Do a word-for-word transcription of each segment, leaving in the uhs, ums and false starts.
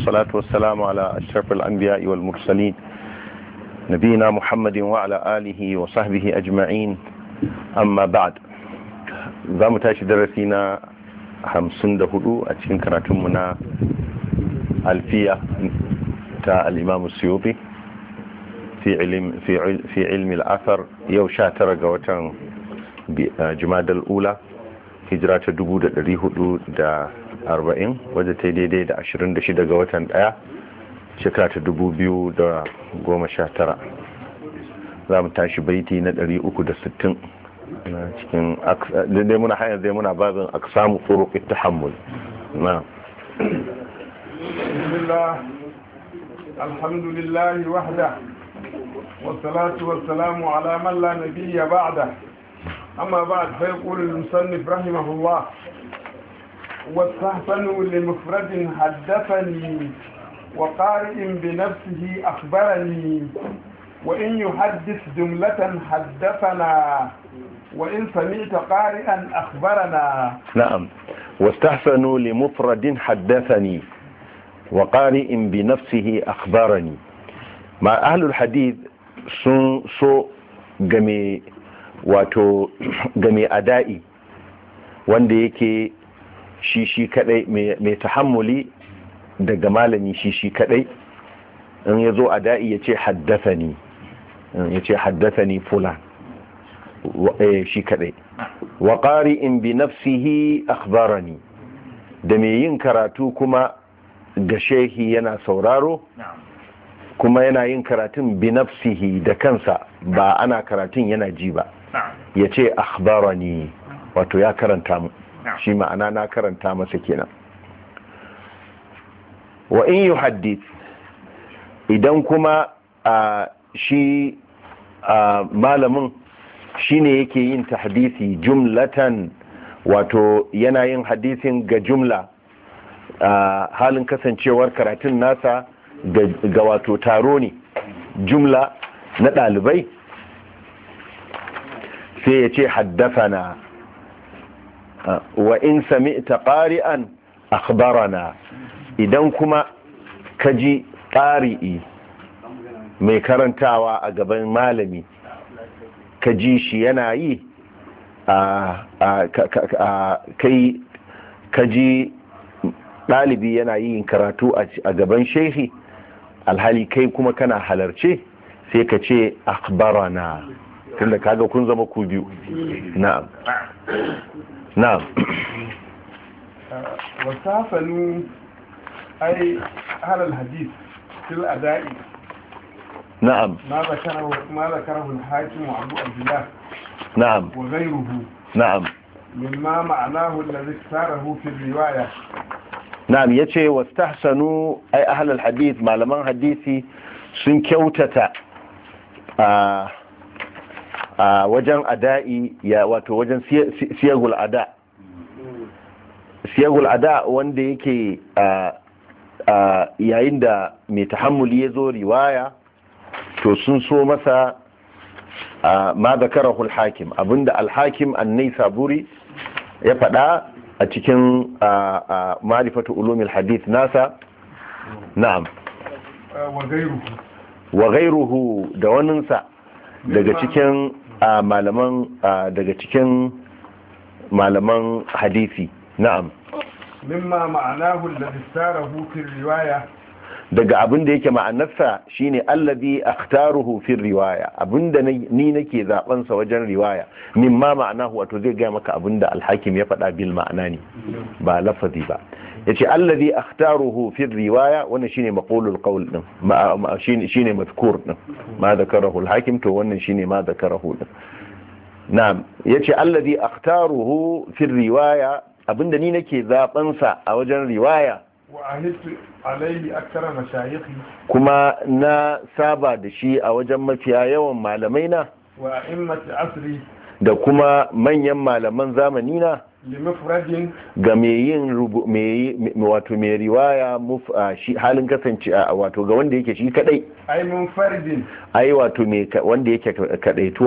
والصلاة والسلام على أشرف الأنبياء والمرسلين نبينا محمد وعلى آله وصحبه أجمعين. أما بعد، za mu tashi darasi na hamsin da hudu a cikin karatunmu na alfiya ta al'imamu suyuti fi ilmi al'asar. yau sha tara ga watan jumadal ula, hijira ta dubu da dari hudu da arba'in, wadda ta daidai da ashirin da shida ga watan daya shekara ta dubu biyu da goma sha tara. za mu tashi baiti na dari uku da sittin cikin dai muna hanyar zai muna babin aksamu turuqit tahammul. na bismillah, alhamdulillah wahda wassalatu wassalamu ala man la nabiyya ba'da. amma ba'd, fa yaqulu al-musannif rahimahullah: واستحسنوا لمفرد حدثني وقارئ بنفسه أخبرني وإن يحدث جملة حدثنا وإن سمعت قارئا أخبرنا. نعم. واستحسنوا لمفرد حدثني وقارئ بنفسه أخبرني. مع أهل الحديث سن سو جمي واتو جمي أدائي wanda yake shi shi kadai mai tahammuli daga malami shi shi kadai. in ya zo a da'i ya ce haddathani, ya ce haddathani fulan shi kadai. wa qari'in bi nafsihi akhbarani, da mai yin karatu kuma ga shehi yana sauraro kuma yana yin karatun bi nafsihi da kansa, ba ana karatun yana ji ba. ya ce akhbarani, wato ya karanta mu, shi ma'ana na karanta masa kenan. wa in yuhaddith, idan kuma a shi malamin shine yake yin tahdisi jumlatan, wato yana yin hadisin ga jumla, halin kasancewar karatun nasa ga wato taro ne, jumla na ɗalibai, sai ya ce haddafana. wa in sami'ta qari'an akhbarana, idan kuma kaji qari'i mai karantawa a gaban malami kaji shi yana yi a kai kaji ɗalibi yana yin karatu a gaban shehi alhali kai kuma kana halarce, sai ka ce akhbarana, tunda kaga kun zama ku biyu. na'am نعم. وسافنوا أي أهل الحديث في الأداء. نعم. ما ذكره ما ذكره الحاكم وأبو عبد الله. نعم. وغيره. نعم. مما معناه الذي اختاره في الرواية. نعم. يتي واستحسنوا أي أهل الحديث معلمان حديثي سن كوتة آه a wajen ada'i, ya wato wajen siyagul ada, siyagul ada wanda yake yayin da mai tahammuli ya zo riwaya, to sun so masa ma zakarahu al-hakim, abinda al-hakim an-naisaburi ya faɗa a cikin ma'rifatu ulumil hadith nasa. na'am. wa ghayruhu da waninsa daga cikin a malaman daga cikin malaman hadisi. na'am. mimma ma'anahu alladhi sarahu fi riwaya, daga abin da yake ma'anarsa shine alladhi akhtaruhu fi riwaya, abinda ni nake zaben sa wajen riwaya. mimma ma'anahu, wato zai ga maka abinda al-hakim ya faɗa bil ma'ana ne, ba lafazi ba. yace alladhi akhtaruhu fi riwaya, wannan shine maqulul qawl din, shine shine mazkur din, ma zakarahu al-hakim, to wannan shine ma zakarahu din. na'am. yace alladhi akhtaruhu fi riwaya, abinda ni nake zaben sa a wajen riwaya. wa ahittu alayhi akthara mashayikhi, kuma na saba da shi a wajen mafiya yawan malamai na, wa a'immati asri, da kuma manyan malaman zamani na, limufradin, ga mai yin wato mai riwaya shi halin kasance wato ga wanda yake shi kadai, ai munfaridin, ai wato mai wanda yake kadaituwa,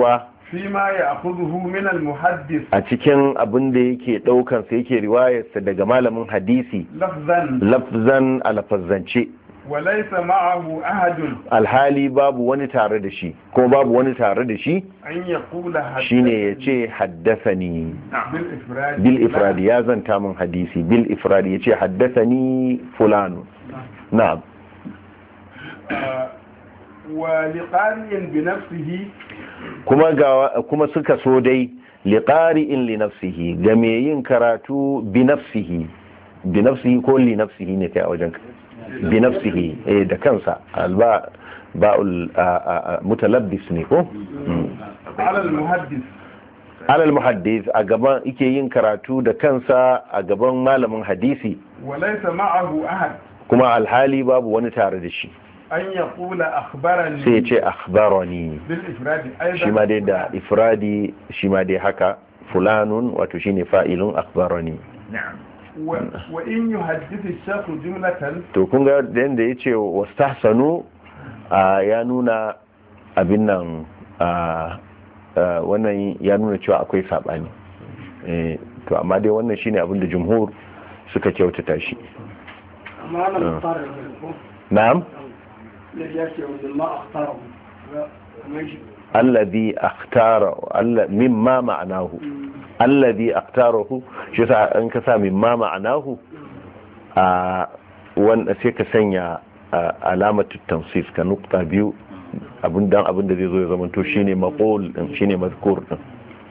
فيما يأخذه من المحدث a cikin abin da yake daukan sa yake riwayarsa daga malamin hadisi لفظا lafzan alafazzance وليس معه أحد alhali babu wani tare da shi ko babu wani tare da shi أن يقول shine yace haddathani بالإفراد bil ifradi ya zanta min hadisi bil ifradi yace haddathani fulanu na'am آه، ولقارئ بنفسه kuma ga kuma suka so dai liqari'in li nafsihi ga me yin karatu bi nafsihi bi nafsihi ko li nafsihi ne kai a wajen bi nafsihi eh da kansa alba ba'ul mutalabbis ne ko على المحدث alal muhaddis a gaban yake yin karatu da kansa a gaban malamin hadisi وليس معه أحد kuma alhali babu wani tare da shi أن يقول أخبرني sai ya ce akhbarani بالإفراد أيضا shi ma dai da ifradi shi ma dai haka fulanun wato shine fa'ilun akhbarani نعم و... وإن يحدث الشيخ جملة to kun ga da yanda yace wastahsanu a ya nuna abin nan a wannan ya nuna cewa akwai sabani eh to amma dai wannan shine abin da jumhur suka kyautata shi amma ana fara ko na'am da ya ce wanda ma akhtara mai alladhi akhtara alla mimma ma'anahu alladhi akhtarahu shi sa an ka sa mimma ma'anahu a wanda sai ka sanya alamatu tansif ka nukta biyu abin dan abin da zai zo ya zama to shine maqul din shine mazkur din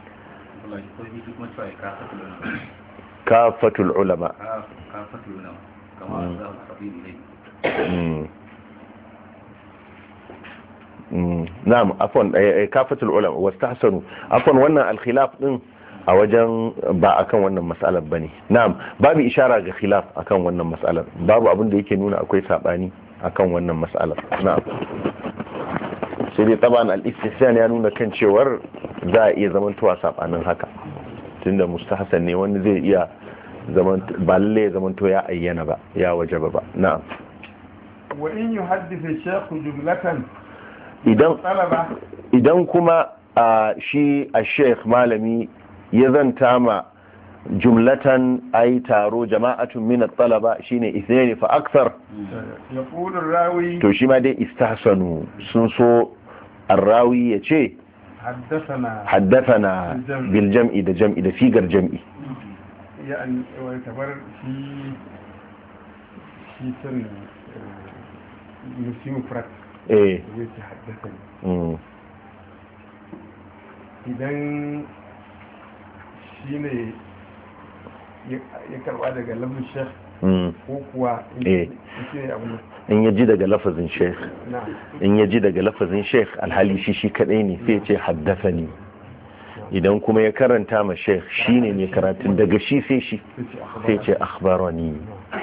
kafatul ulama kafatul ulama kama za ku tafi ne na'am afwan kafatul ulama wastahsanu afwan wannan al-khilaf din a wajen ba akan wannan mas'alar bane na'am babu ishara ga khilaf akan wannan mas'alar babu abin da yake nuna akwai sabani akan wannan mas'alar na'am sai dai taban al-istihsan ya nuna kan cewar za a iya zamantowa sabanin haka tunda mustahsan ne wanda zai iya zaman ba lalle zamanto ya ayyana ba ya wajaba ba na'am wa in yuhaddith ash-shaykh jumlatan idan talaba idan kuma shi ash-shaykh malami ya zanta ma jumlatan ay taro jama'atun min at-talaba shine ithnain fa akthar yaqulu ar-rawi to shi ma dai istahsanu sun so ar-rawi yace haddathana haddathana bil jam'i da jam'i da sigar jam'i يعني ويعتبر في في سن مسلم فرق ايه يتحدثني امم idan shi ne ya karba daga lafazin sheikh ko kuwa in ya ji daga lafazin sheikh in ya ji daga lafazin sheikh alhali shi shi kadai ne sai ce haddasani idan kuma ya karanta ma sheikh shi ne mai karatun daga shi sai shi sai ce akhbarani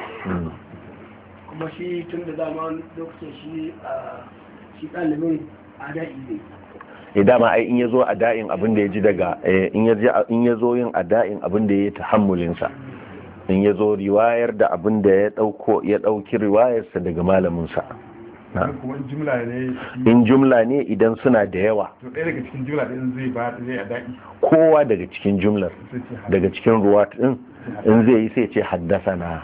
kuma shi tun da dama lokacin shi shi ɗalibin a da'i ne ya dama ai in ya zo a da'in abin da ya ji daga in ya zo yin a da'in abin da ya yi tahammulinsa in ya zo riwayar da abin da ya ɗauko ya ɗauki riwayarsa daga malaminsa in jumla ne idan suna da yawa to ɗaya daga cikin jumla ɗin zai ba zai a da'i kowa daga cikin jumlar daga cikin ruwat ɗin in zai yi sai ce haddasa na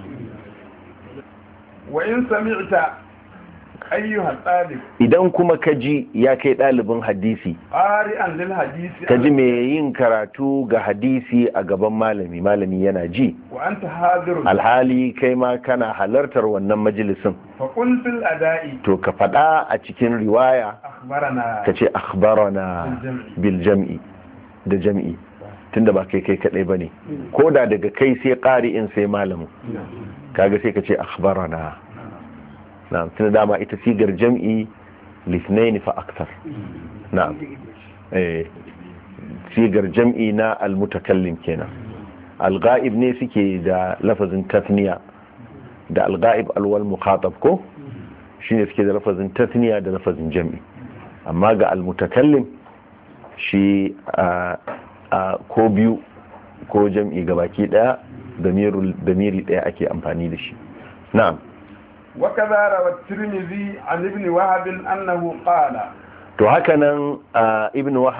wa in sami'ta ayyuha talib idan kuma ka ji ya kai ɗalibin hadisi qari'an lil hadisi ka ji mai yin karatu ga hadisi a gaban malami malami yana ji wa anta hadirun alhali kai ma kana halartar wannan majalisin fa qul fil ada'i to ka faɗa a cikin riwaya akhbarana ka ce akhbarana bil jam'i da jam'i tunda ba kai kai kadai bane ko da daga kai sai qari'in sai malamin kaga sai ka ce akhbarana na'am tunda dama ita sigar jam'i lithnain fa akthar na'am eh sigar jam'i na almutakallim kenan alghaib ne suke da lafazin tathniya da alghaib alwal mukhatab ko shine suke da lafazin tathniya da lafazin jam'i amma ga almutakallim shi a ko biyu ko jam'i gabaki daya damiri daya ake amfani da shi na'am وكذا روى الترمذي عن ابن وهب أنه قال to haka nan ibn wahab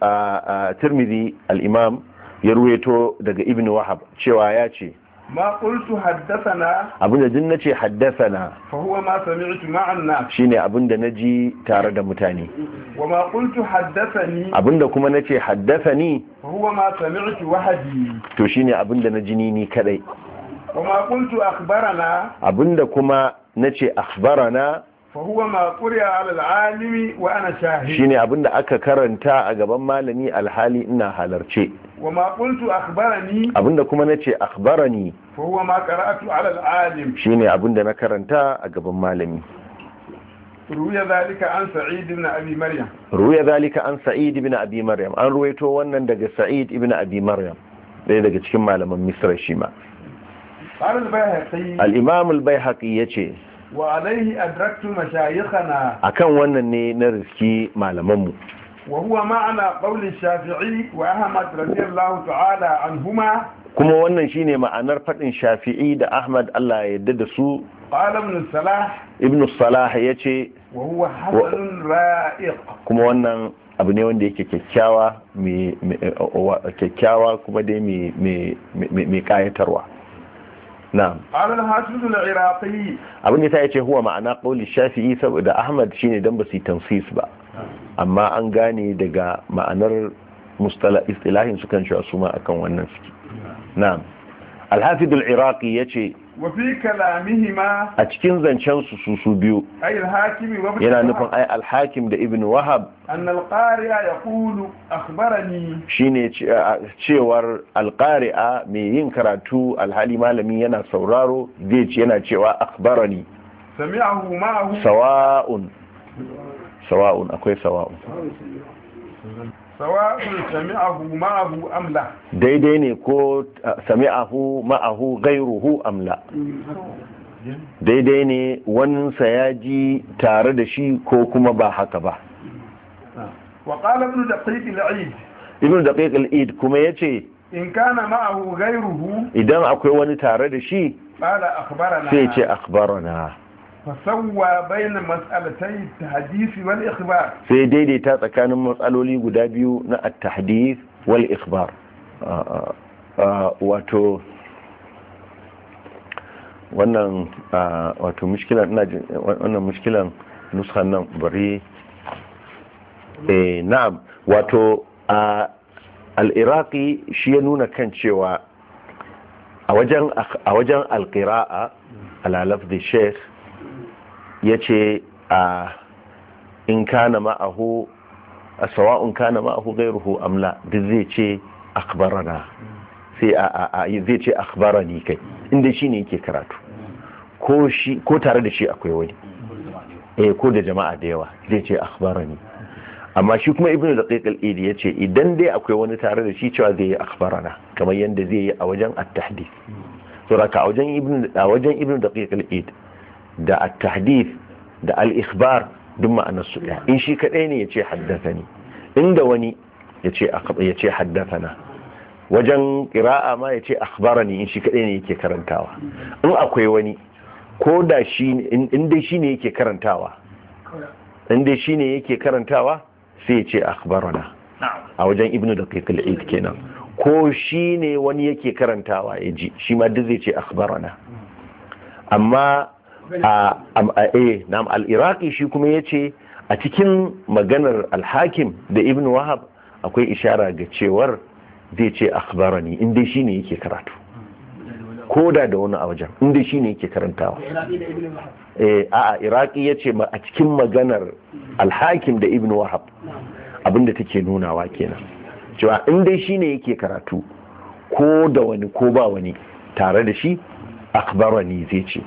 tirmidhi al-imam ya ruwaito daga ibn wahab cewa ya ce ما قلت حدثنا abinda din nace haddathana فهو ما سمعت مع الناس shine abinda naji tare da mutane وما قلت حدثني abinda kuma nace haddathani فهو ما سمعت وحدي to shine abinda naji ni ni kadai وما قلت أخبرنا abinda kuma nace akhbarana فهو ما قرئ على العالم وأنا شاهد shine abinda aka karanta a gaban malami alhali ina halarce وما قلت أخبرني abinda kuma nace akhbarani فهو ما قرأت على العالم shine abinda na karanta a gaban malami روي ذلك عن سعيد بن أبي مريم ruya zalika an sa'id ibn abi maryam an ruwaito wannan daga sa'id ibn abi maryam ɗaya daga cikin malaman misra shi ma قال البيهقي al-imam al-baihaqi yace وعليه أدركت مشايخنا akan wannan ne na riski malamanmu وهو معنى قول الشافعي وأحمد رضي الله تعالى عنهما kuma wannan shine ma'anar fadin shafi'i da ahmad Allah ya yarda da su قال ابن الصلاح ibn salah yace وهو حسن رائق kuma wannan abu ne wanda yake kyakkyawa mai kyakkyawa kuma dai mai mai kayatarwa na'am قال الحافظ العراقي abin da ta yace huwa ma'ana qauli shafi'i saboda ahmad shine dan ba su tansis ba amma an gane daga ma'anar mustala istilahin su kan cewa su ma akan wannan suke na'am al-hafiz al-iraqi yace وفي كلامهما a cikin zancen su su su biyu أي الحاكم وابن yana nufin وهب ai al-hakim da ibn wahab أن القارئ يقول أخبرني shine cewar al-qari'a mai yin karatu alhali malami yana sauraro zai ce yana cewa akhbarani سمعه معه sawa'un sawa'un akwai sawa'un سواء سمعه معه أم لا daidai ne ko sami'ahu ma'ahu ghayruhu am la daidai ne waninsa ya ji tare da shi ko kuma ba haka ba وقال ابن دقيق العيد ibn daqiq al-id kuma yace إن كان معه غيره idan akwai wani tare da shi قال أخبرنا sai ce akhbarana فسوى بين مسألتي التحديث والإخبار sai daidaita tsakanin matsaloli guda biyu na at-tahdith wal ikhbar wato wannan wato mushkilan ina jin wannan mushkilan nuskan nan bari eh na'am wato al-iraqi shi ya nuna kan cewa a wajen a wajen al-qira'a ala lafzi sheikh yace a in kana ma'ahu sawa'un kana ma'ahu ghayruhu am la duk zai ce akhbarana sai a zai ce akhbarani kai inda shine yake karatu ko shi ko tare da shi akwai wani eh ko da jama'a da yawa zai ce akhbarani amma shi kuma ibnu daqiq al-id yace idan dai akwai wani tare da shi cewa zai yi akhbarana kamar yanda zai yi a wajen at-tahdith to raka a wajen ibnu a wajen ibnu daqiq al-id da at-tahdith da al-ikhbar duk ma'anar su ɗaya in shi kadai ne yace haddathani inda wani yace yace haddathana wajen qira'a ma yace akhbarani in shi kadai ne yake karantawa in akwai wani ko da shi in dai shine yake karantawa in dai shine yake karantawa sai yace akhbarana a wajen ibnu daqiq al-eid kenan ko shine wani yake karantawa yaji shi ma duk zai ce akhbarana amma a a nam al-iraqi shi kuma yace a cikin maganar al-hakim da ibn wahab akwai ishara ga cewar zai ce akhbarani inda shine yake karatu koda da wani a wajen inda shine yake karantawa eh a iraqi yace a cikin maganar al-hakim da ibn wahab abinda take nunawa kenan cewa inda shine yake karatu ko da wani ko ba wani tare da shi akhbarani zai ce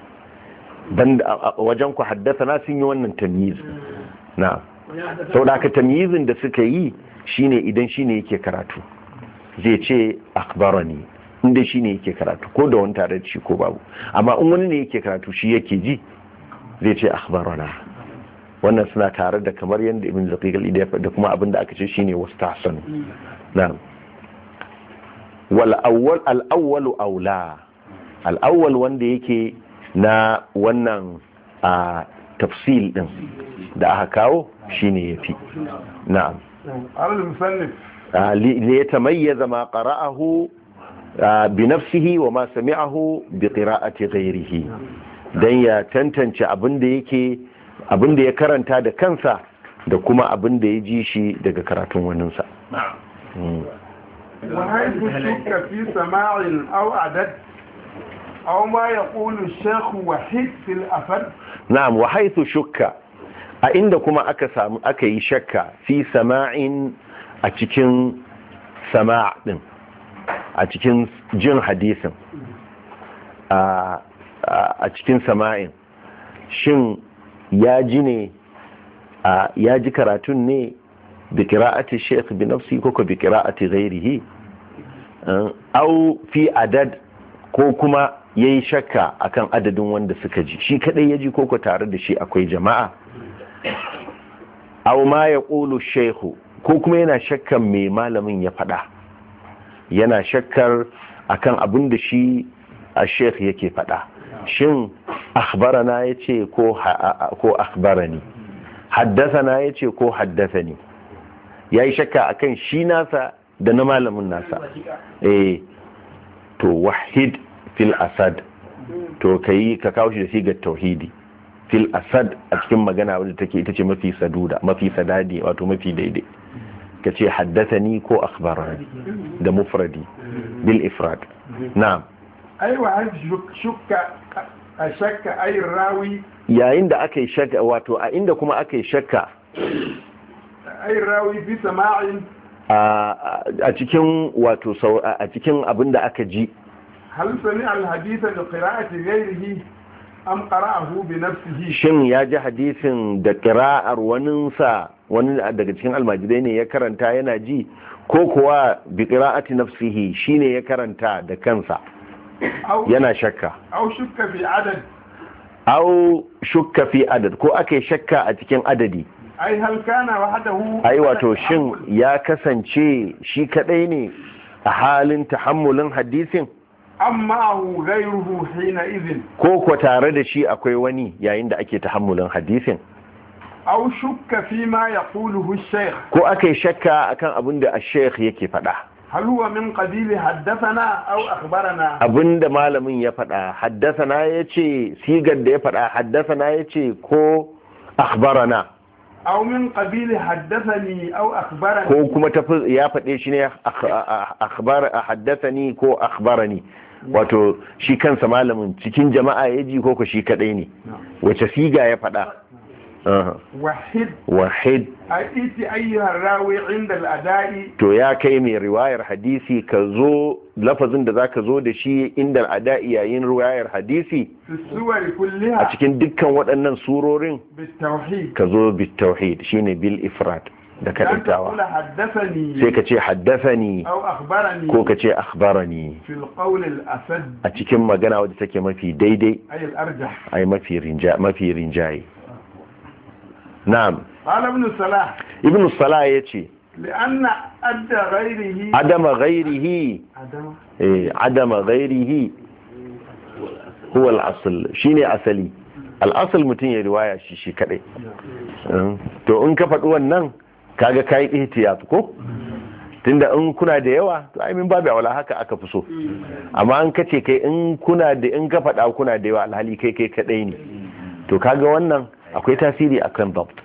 dan wajen ku haddathana sun yi wannan tamyiz na saboda haka tamyizin da suka yi shine idan shine yake karatu zai ce akhbarani inda shine yake karatu ko da wani tare da shi ko babu amma in wani ne yake karatu shi yake ji zai ce akhbarana wannan suna tare da kamar yadda ibn zaqiq al-idi ya faɗa kuma abinda aka ce shine wastahsan na'am wal awwal al awwal aula al awwal wanda yake na wannan a tafsil din da aka kawo shine yafi na'am قال المصنف ليتميز ما قرأه بنفسه وما سمعه بقراءة غيره dan ya tantance abin da yake abin da ya karanta da kansa da kuma abin da ya ji shi daga karatun waninsa. وحيث شك في سماع أو عدد أو ما يقول الشيخ وحيد في الأفد. نعم وحيث شك a inda kuma aka samu aka yi shakka fi sama'in a cikin sama' din a cikin jin hadisin a cikin sama'in shin ya ji ne ya ji karatun ne bi qira'ati shaykh bi nafsi ko bi qira'ati ghairihi au fi adad ko kuma yayi shakka akan adadin wanda suka ji shi kadai ya ji ko ko tare da shi akwai jama'a aw ma yaqulu shaykhu ko kuma yana shakkan me malamin ya faɗa yana shakkar akan abin da shi a shaykh yake faɗa shin akhbarana yace ko ko akhbarani haddathana yace ko haddathani yayi shakka akan shi nasa da na malamin nasa eh to wahid fil asad to kai ka kawo shi da sigar tauhidi fil asad a cikin magana wadda take ita ce mafi saduda mafi sadadi wato mafi daidai ka ce haddathani ko akhbarani da mufradi bil ifrad na'am aiwa an shukka a shakka ay rawi yayin da aka yi shakka wato a inda kuma aka yi shakka ay rawi bi sama'in a cikin wato a cikin abin da aka ji hal sami al haditha bi qira'ati ghayrihi am qara'ahu bi nafsihi shin ya ji hadisin da qira'ar waninsa wani daga cikin almajirai ne ya karanta yana ji ko kuwa bi qira'ati nafsihi shine ya karanta da kansa yana shakka au shukka fi adad au shukka fi adad ko ake shakka a cikin adadi ai hal kana wahdahu ai wato shin ya kasance shi kadai ne a halin tahammulin hadisin amma hu ghayruhu hina idhin ko ko tare da shi akwai wani yayin da ake tahammulin hadisin aw shukka fi ma yaquluhu ash-shaykh ko akai shakka akan abin da ash-shaykh yake faɗa hal huwa min qabil haddathana aw akhbarana abinda malamin ya faɗa haddathana yace sigar da ya faɗa haddathana yace ko akhbarana aw min qabil haddathani aw akhbarani ko kuma tafi ya faɗe shi ne akhbar haddathani ko akhbarani wato shi kansa malamin cikin jama'a ya ji ko ko shi kadai ne wace siga ya faɗa wahid wahid aiti ayyuha rawi inda al-ada'i to ya kai mai riwayar hadisi ka zo lafazin da zaka zo da shi inda al-ada'i yayin riwayar hadisi suwari kulliha a cikin dukkan waɗannan surorin bitawhid ka zo bitawhid shine bil ifrad da kaɗaitawa sai ka ce haddasani ko ka ce akhbarani a cikin magana wadda take mafi daidai ai mafi rinjaye na'am ibn salah ya ce adama ghairihi adama ghairihi huwa al-asl shine asali al-asl mutum ya riwaya shi shi kadai to in ka faɗi wannan kaga kai ihtiyat ko tunda in kuna da yawa to ai min babu wala haka aka fi so amma an kace kai in kuna da in ka faɗa kuna da yawa alhali kai kai kadai ne to kaga wannan akwai tasiri akan dabt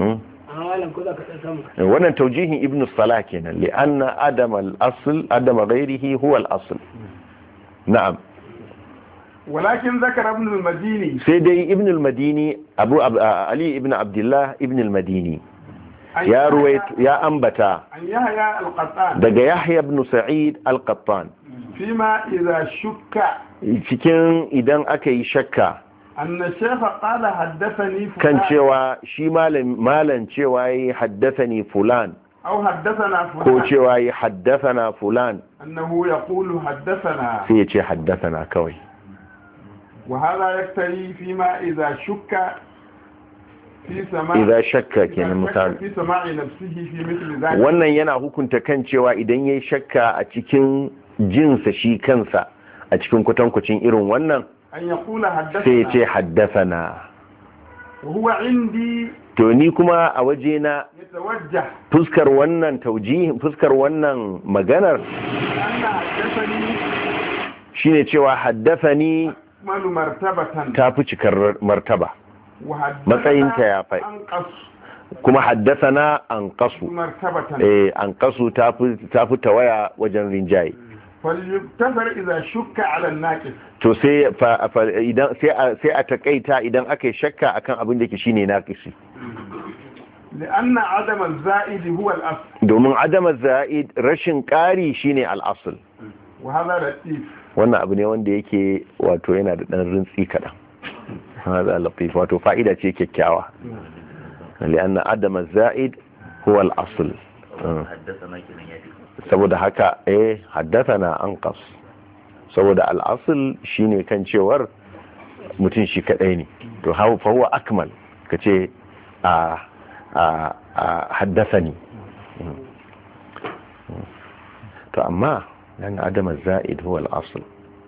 wannan taujihin ibn salah kenan li anna adam al-asl adam ghairihi huwa al-asl na'am ولكن ذكر ابن المديني سيدي ابن المديني ابو أب... علي ابن عبد الله ابن المديني يا رويت يا أنبتا دقى يحيى بن سعيد القطان فيما إذا شك cikin idan aka yi shakka أن الشيخ قال حدثني فلان kan cewa shi malan cewa yi haddathani fulan أو حدثنا فلان ko cewa yi haddathana fulan أنه يقول حدثنا sai ya ce haddathana kawai وهذا يكتري فيما إذا شك في سماع إذا شك كان مثال في سماع نفسه في مثل ذلك wannan yana hukunta kan cewa idan yayi shakka a cikin jinsa shi kansa a cikin kwatankwacin irin wannan أن يقول حدثنا sai ya ce haddathana وهو عندي to ni kuma a waje na يتوجه fuskar wannan taujihin fuskar wannan maganar أن حدثني shine cewa haddathani أكمل مرتبة ta fi cikar martaba matsayinta ya وحدثنا fai أنقص kuma haddathana an qasu مرتبة eh an qasu ta fi ta fi tawaya wajen rinjaye فليغتفر إذا شك على الناقص to sai fa fa- idan sai a sai a takaita idan aka yi shakka akan abin da ke shine naqisi لأن عدم الزائد هو الأصل domin adama za'id rashin ƙari shine al-asl وهذا لطيف wannan abu ne wanda yake wato yana da dan rintsi kadan hada latif wato fa'ida ce kyakkyawa lianna adama za'id huwa al-asl haddasa kenan ya fi saboda haka eh haddathana anqas saboda al-asl shine kan cewar mutum shi kadai ne to fa huwa akmal kace a a haddathani to amma لأن عدم الزائد هو الأصل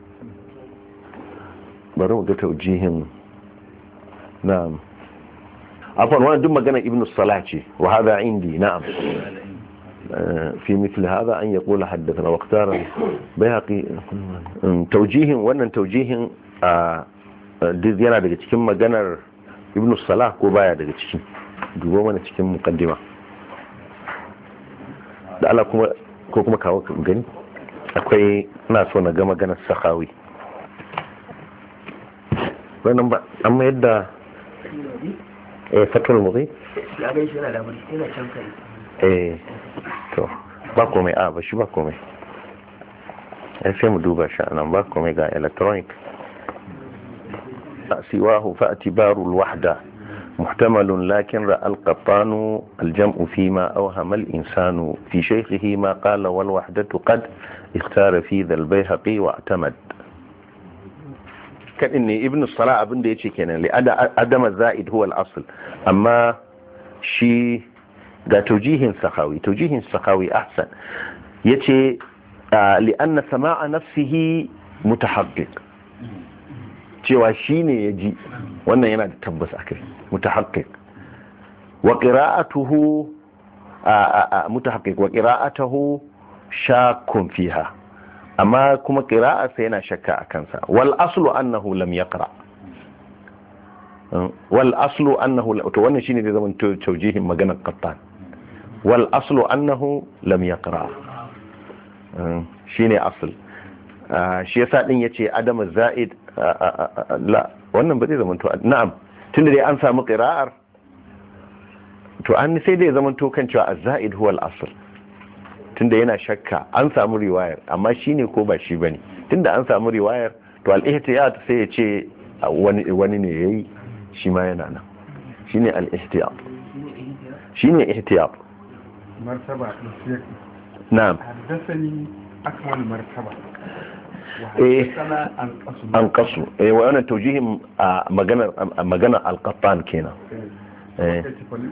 bari ga taujihin na'am afwan wannan duk magana ibn salah ce wa hada indi na'am fi mithl hada an yaqula haddathana waqtara bayhaqi taujihin wannan taujihin duk yana daga cikin maganar ibn salah ko baya daga cikin dubo mana cikin muqaddima da Allah kuma ko kuma kawo gani akwai ina so na ga maganar sakhawi wannan ba an mayar da eh fatul mughi ya ga shi yana da bari yana can kai eh to ba komai a ba shi ba komai eh sai mu duba shi anan ba komai ga electronic siwahu fa atibaru alwahda محتمل لكن رأى القطان الجمع فيما أوهم الإنسان في شيخه ما قال والوحدة قد اختار في ذا البيهقي واعتمد كان إني ابن الصلاة ابن ديتشي كان لأدم الزائد هو الأصل أما شي دا توجيه سخاوي توجيه سخاوي أحسن يتي آه لأن سماع نفسه متحقق cewa shi ne ya ji wannan yana da tabbas a kai mutahaqqiq wa qira'atuhu mutahaqqiq wa qira'atuhu shakkun fiha amma kuma qira'arsa yana shakka a kansa wal aslu annahu lam yaqra wal aslu annahu to wannan shine da zaman tawjihin maganar qattan wal aslu annahu lam yaqra shine asl shi yasa din yace adam zaid la wannan ba zai zama to na'am tunda dai an samu qira'ar to an sai dai zaman to kan cewa az-zaid huwa al-asl tunda yana shakka an samu riwayar amma shine ko ba shi bane tunda an samu riwayar to al-ihtiyat sai ya ce wani wani ne yayi shi ma yana nan shine al-ihtiyat shine ihtiyat martaba na'am haddathani akmal martaba eh an kasu eh wannan taujihin magana magana al-qattan kenan eh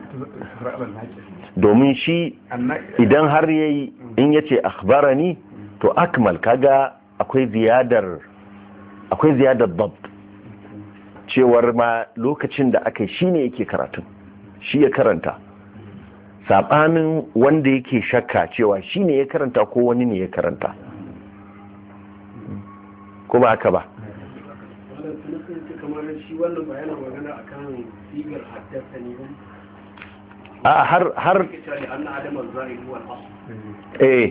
domin shi idan har yayi in yace akhbarani to akmal kaga akwai ziyadar akwai ziyadar dabt cewar ma lokacin da aka shine yake karatu shi ya karanta sabanin wanda yake shakka cewa shine ya karanta ko wani ne ya karanta ko ba haka ba a har har eh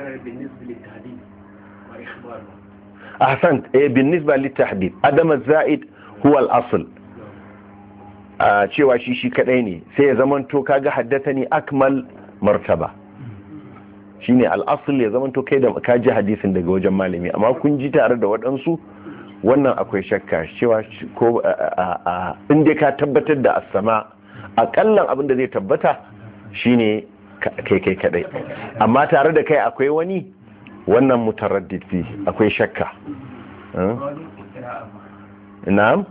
ahsant eh بالنسبه للتحديد عدم الزائد هو الاصل a cewa shi shi kadai ne sai ya zamanto kaga haddathani akmal martaba shine al-asl ya zamanto kai da ka ji hadisin daga wajen malami amma kun ji tare da waɗansu wannan akwai shakka cewa ko in dai ka tabbatar da as-sama akallan abin da zai tabbata shine kai kai kadai amma tare da kai akwai wani wannan mutaraddid fi akwai shakka na'am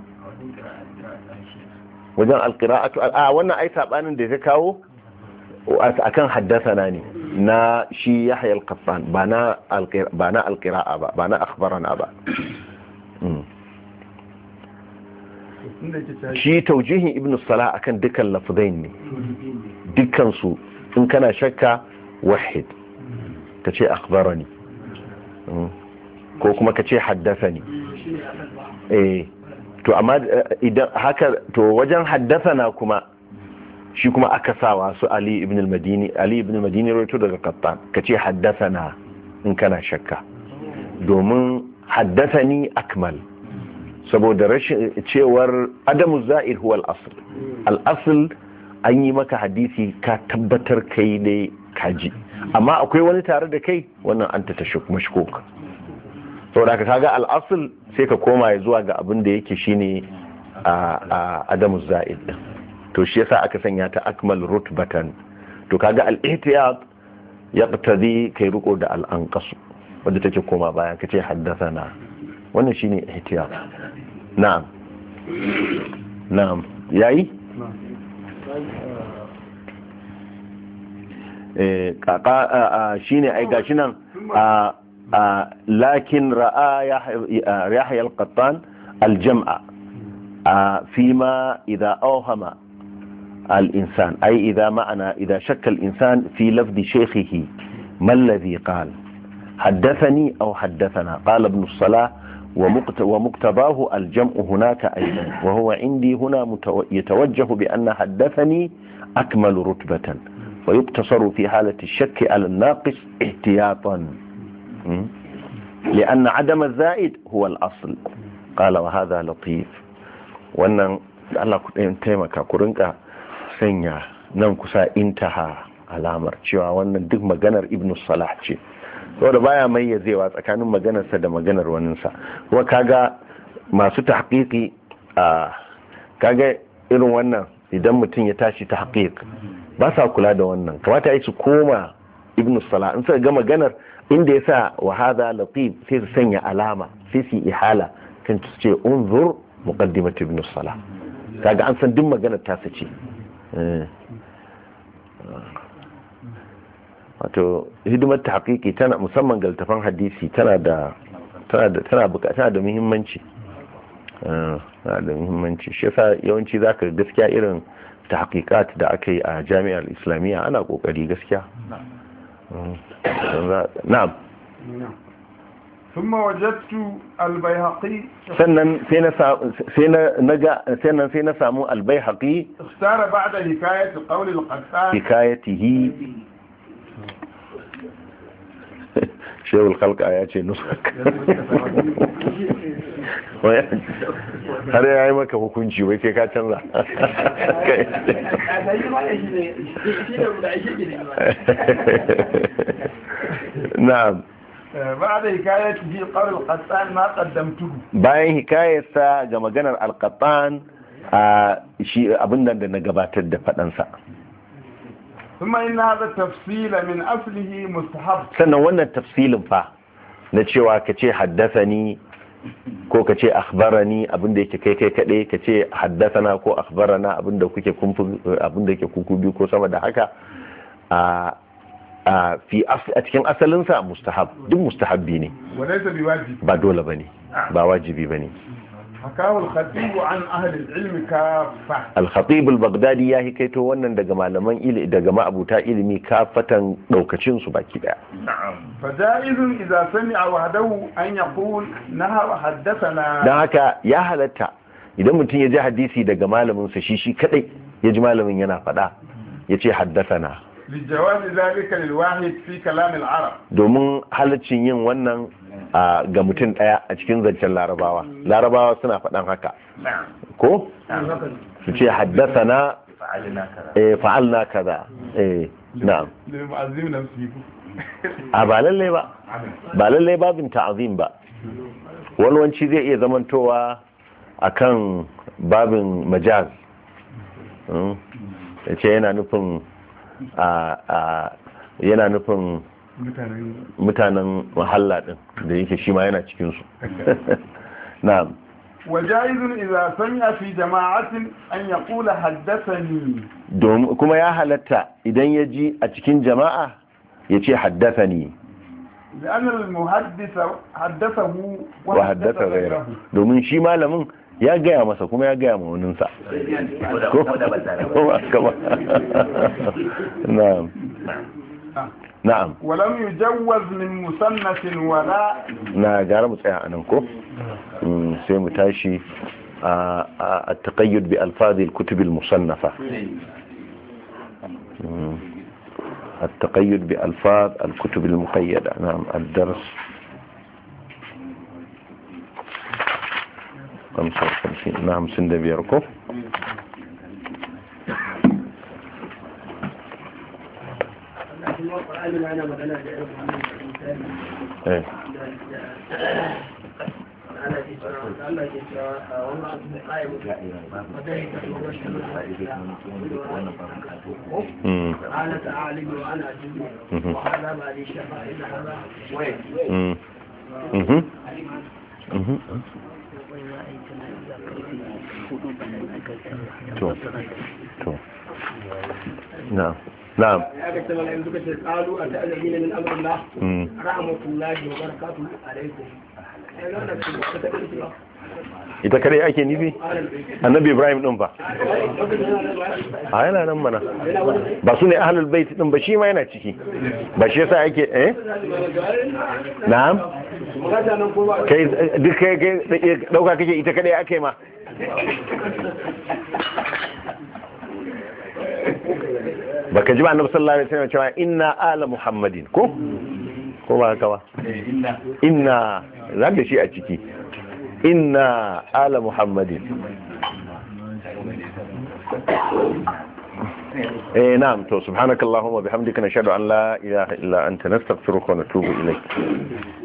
wajen alqira'atu a wannan ai sabanin da ya kawo akan haddathana ne na shi Yahya al-Qattan ba na ba na alqira'a ba ba na akhbarana ba shi taujihin ibn salah akan dukkan lafzain ne, dukkan su in kana shakka wahid kace akhbarani ko kuma kace haddathani. eh to amma idan haka to wajen haddathana kuma shi kuma aka sawa su Ali ibn al-Madini Ali ibn al-Madini rawaito daga Qattan kace haddathana in kana shakka, domin haddathani akmal, saboda rashin cewar adamu za'id huwa al-asl. al-asl an yi maka hadisi ka tabbatar kai ne kaji, amma akwai wani tare da kai wannan an ta tashi mashkuk, saboda ka kaga al-asl sai ka koma zuwa ga abin da yake shine a adamu za'id din, to shi yasa aka sanya ta akmal rutbatan. to kaga al-ihtiyat yaqtadi kai riko da al-anqas wanda take koma baya kace haddathana, wannan shine ihtiyat. na'am na'am yayi eh kaka shine ai gashi nan lakin ra'a yahya al-qattan al-jam'a فيما إذا أوهم الإنسان، أي إذا معنى إذا شك الإنسان في لفظ شيخه ما الذي قال حدثني أو حدثنا. قال ابن الصلاح ومقتضاه الجمع هناك أيضا، وهو عندي هنا يتوجه بأن حدثني أكمل رتبة، ويقتصر في حالة الشك على الناقص احتياطا لأن عدم الزائد هو الأصل. قال وهذا لطيف. wannan Allah ku ɗayan taimaka ku rinka sanya nan kusa intaha alamar cewa wannan duk maganar ibn salah ce, saboda baya mayyazewa tsakanin maganarsa da maganar waninsa. kuma kaga masu tahqiqi a kaga irin wannan idan mutum ya tashi tahqiq ba sa kula da wannan, kamata yi su koma ibn salah in suka ga maganar inda yasa wa hadha latif sai su sanya alama, sai su ihala kan su ce unzur muqaddimat ibn salah, kaga an san duk maganar ta sace. wato hidimar tahqiqi tana musamman ga littafin hadisi tana da tana da tana bukata da muhimmanci, tana da muhimmanci. shi yasa yawanci zaka gaskiya irin tahqiqat da aka yi a jami'ar islamiyya ana kokari gaskiya. na'am ثم وجدت البيهقي sannan sai na sai na naga sannan sai na samu al-Baihaqi اختار بعد حكاية قول القتان حكايته شيخ الخلق ya ce nusak har ya yi maka hukunci wai kai ka canza. na'am بعد حكايته قول القطان ما قدمته bayan hikayarsa ga maganar al-Qattan a shi abinda da na gabatar da fadansa. ثم إن هذا التفصيل من أصله مستحب. sannan wannan tafsilin fa na cewa kace haddathani ko kace akhbarani abinda yake kai kai kade kace haddathana ko akhbarana abinda kuke kun abinda yake kuku biyu ko sama da haka a a fi a cikin asalinsa mustahab, duk mustahabbi ne ba dole bane ba wajibi bane. حكاه الخطيب عن أهل العلم كافة. الخطيب البغدادي ya hikaito wannan daga malaman ilimi daga ma'abuta ilimi kafatan daukacin su baki daya. فجائز إذا سمع وحده أن يقول نهى وحدثنا. dan haka ya halatta idan mutum ya ji hadisi daga malamin sa shi shi kadai ya ji malamin yana fada yace haddathana. لجواز ذلك للواحد في كلام العرب. domin halaccin yin wannan ga mutum daya a cikin zancen larabawa larabawa suna faɗan haka ko su ce haddathana eh fa'alna kaza eh na'am a ba lalle ba ba lalle babin ta'zim ba, walwanci zai iya zamantowa akan babin majaz. yace yana nufin a yana nufin mutanen mahalla din da yake shi ma yana cikinsu. na'am waja'izun idza sami'a fi jama'atin an yaqula haddathani. domin kuma ya halatta idan ya ji a cikin jama'a ya ce haddathani. لأن المحدث حدثه وحدث غيره domin shi malamin ya gaya masa kuma ya gaya ma waninsa ko ba kama na'am na'am walam yujawwaz min musannafin wala na gara mu tsaya anan ko sai mu tashi a taqayyud bi alfaz al-kutub al-musannafa التقيد بألفاظ الكتب المقيدة. نعم الدرس خمسة وخمسين. نعم سند بيركو ايه قال تعالى وانا اجيب وهذا ما لي شفاء الا هذا وين نعم نعم قالوا أتأذين من أمر الله رحمة الله وبركاته عليكم. ita kare ake nufi annabi Ibrahim din ba a yana nan mana ba su ne ahlul bait din ba shi ma yana ciki ba shi yasa ake eh na'am kai duk kai dauka kake ita kare ake ma baka ji ba annabi sallallahu alaihi wasallam cewa inna ala muhammadin ko ko ba haka ba inna zaka shi a ciki inna ala muhammadin eh na'am to subhanakallahumma bihamdika nashhadu an la ilaha illa anta nastaghfiruka wa natubu ilayk